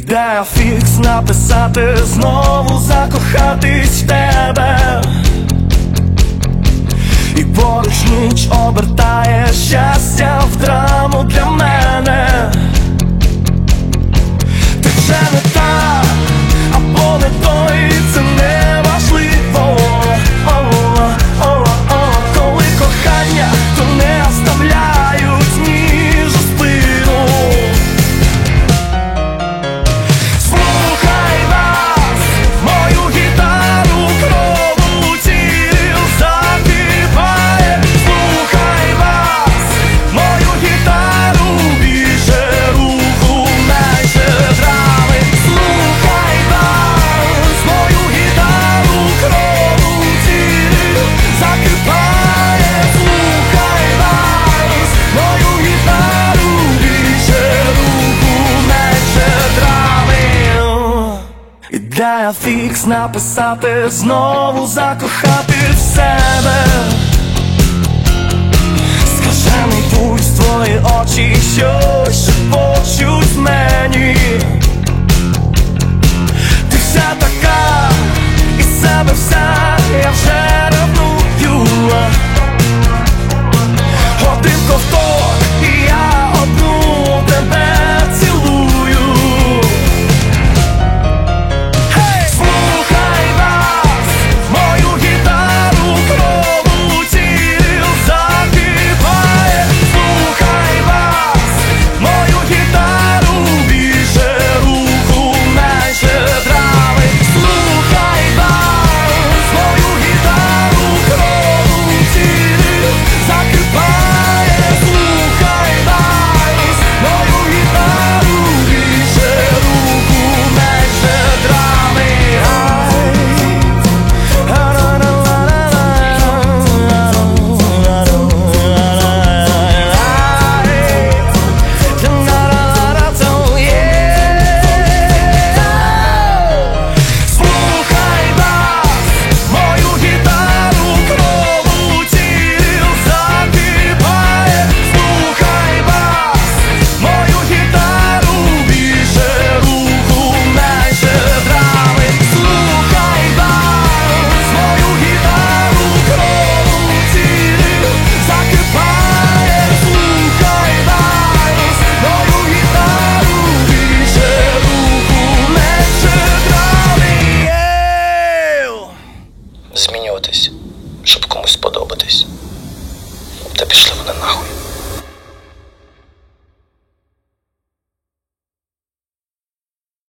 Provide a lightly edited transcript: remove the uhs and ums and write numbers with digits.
Ідея фікс написати, знову закохатись в тебе. І поруч ніч обертає щастя в драму для мене. Ти вже не та, або не той, це не важливо. Коли кохання, то не оставляють ніж у спину. Слухай нас, мою гітару крову тіл запіває. Слухай нас, мою гітару, більше руху, менше драми. Слухай нас, мою гітару крову тіл закипає. Слухай нас, мою гітару, більше руху, менше драми. Ідея фікс написати, знову закохати в себе. Скажений пульс, твої очі щось шепочуть мені.